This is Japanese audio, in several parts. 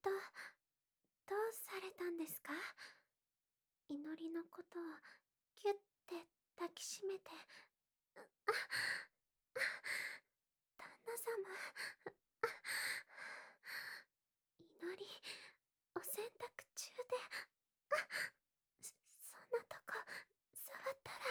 と、どうされたんですか？祈りのことをギュッて抱きしめて。旦那様。祈り、お洗濯中で。そんなとこ、触ったら。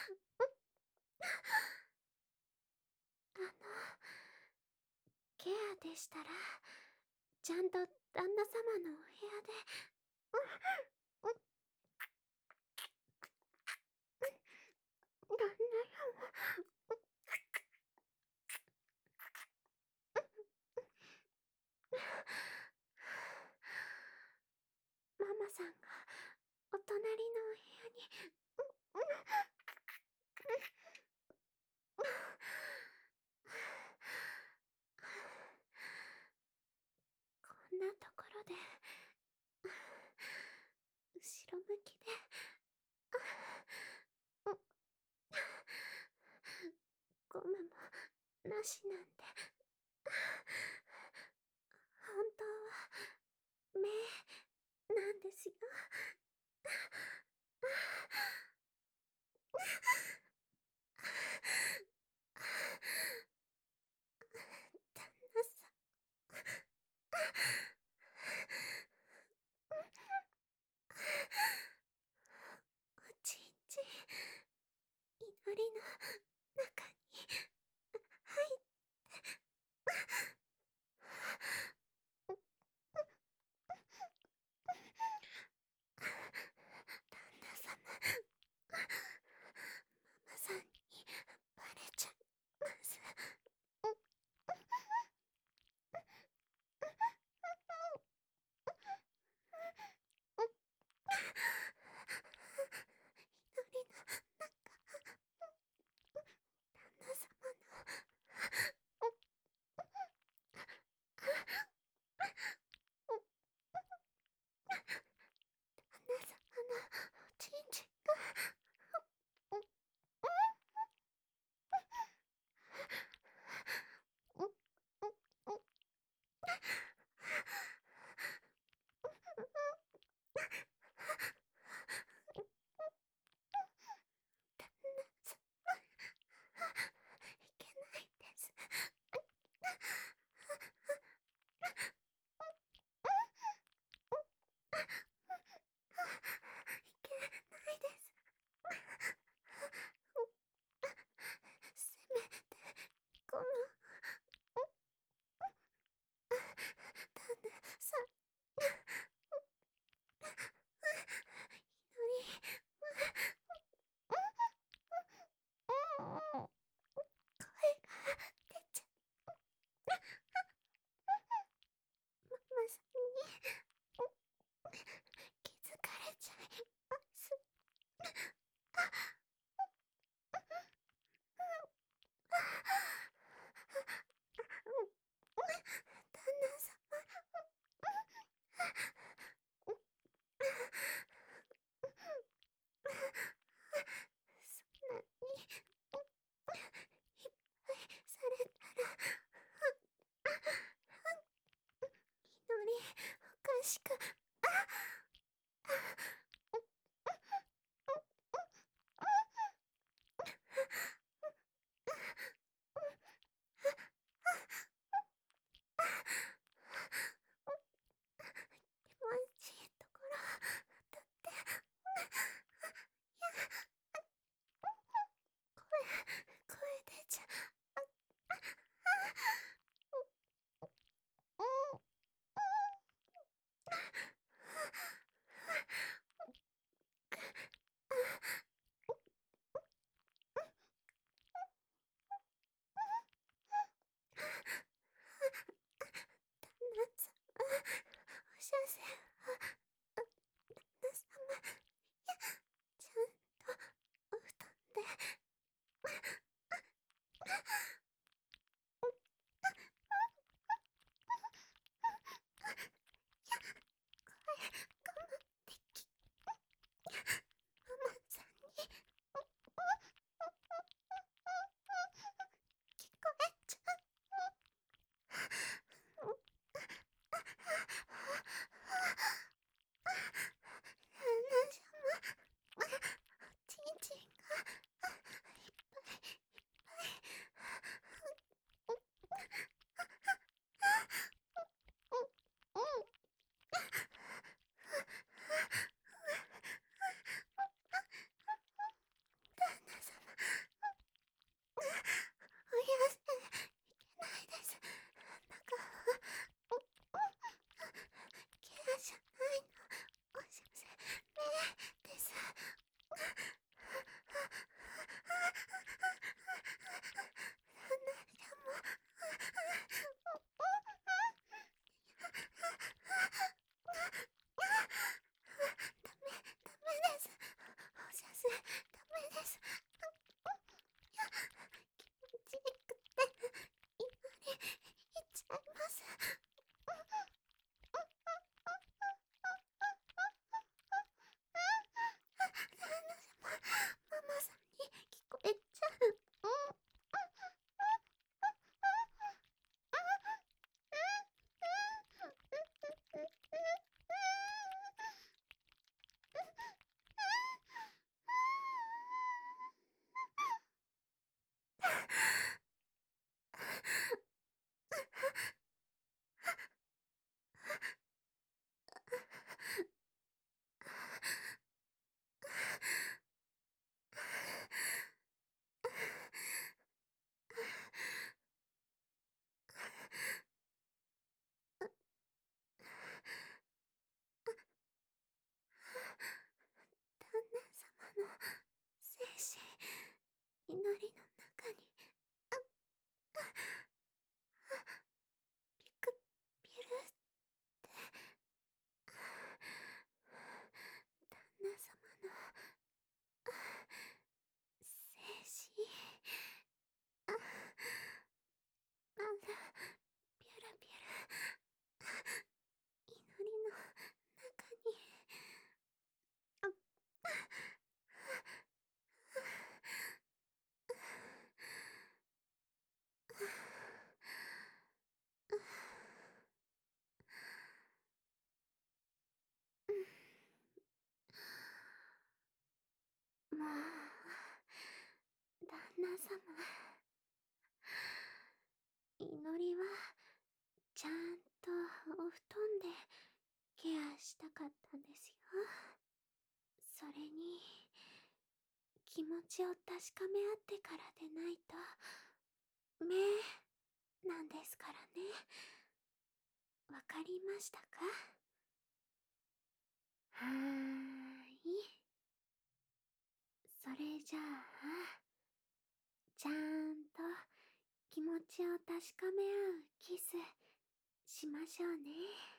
あの、ケアでしたら、ちゃんと旦那様のお部屋で。旦那様。ママさんがお隣のお部屋に。こんなところで、後ろ向きで。ゴムもなしなんて。本当は目なんですよ。旦那さん。おちんちん、祈りの中に入って。旦那様、ママさんにバレちゃいます。祈りの中、旦那様の。旦那様のおちんちんが。旦那様、いけないです。いけないです。せめて、この、旦那さん、祈り、声が出ちゃう。ママさんに気づかれちゃいます。旦那様、そんなにいっぱいされたら、祈りおかしく。気持ちいいところだって。声出ちゃう。 祈りはちゃんとお布団でケアしたかったんですよ。それに気持ちを確かめ合ってからでないと目なんですからね。わかりましたか？はーい。それじゃあちゃんと気持ちを確かめ合うキスしましょうね。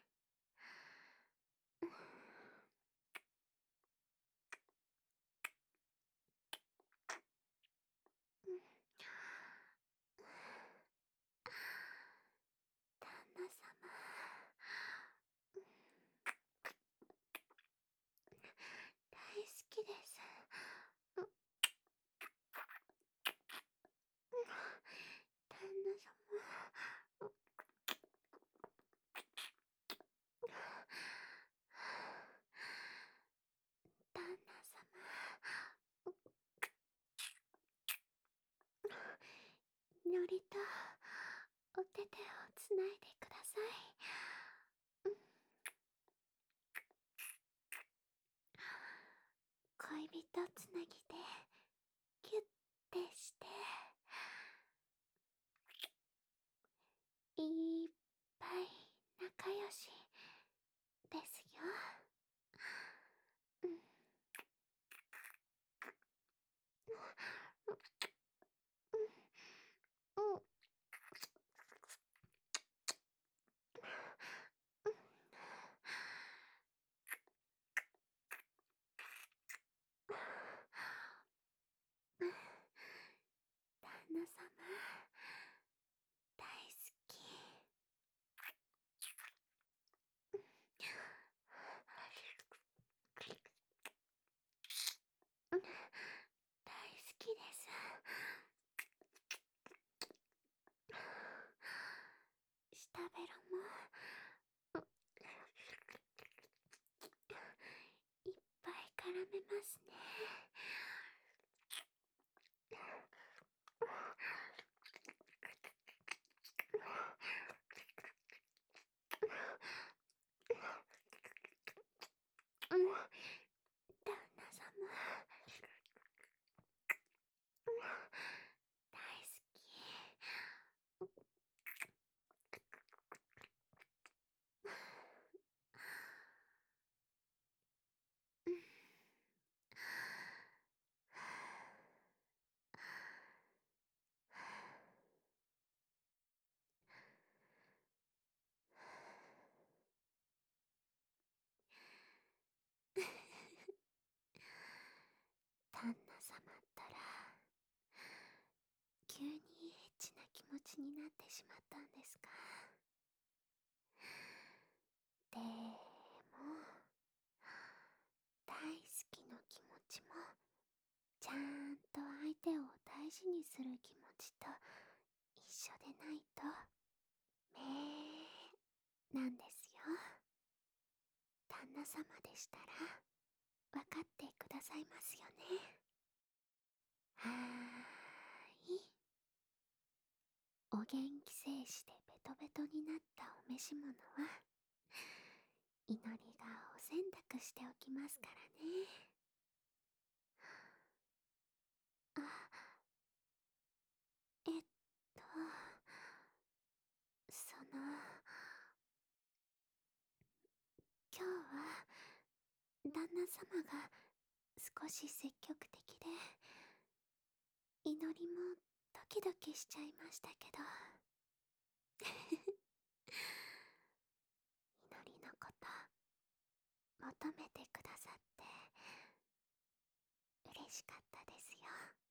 旦那様、大好きです。旦那様、旦那様、のりとお手手をつないでください。恋人つなぎでキュッてしていっぱい仲良しですよ。うん、うん、うん、旦那様大好き。大好きです。舌ベロもいっぱい絡めますね。うん、旦那様大好き。旦那様ったら急にエッチな気持ちになってしまったんですか？でも大好きの気持ちもちゃんと相手を大事にする気持ちと一緒でないとなんですよ。旦那様でしたら分かってくださいますよね。はーい。お元気精子でベトベトになったお召し物は祈りがお洗濯しておきますからね。あ、えっと、今日は旦那様が少し積極的で祈りもドキドキしちゃいましたけど祈りのこと求めてくださって嬉しかったですよ。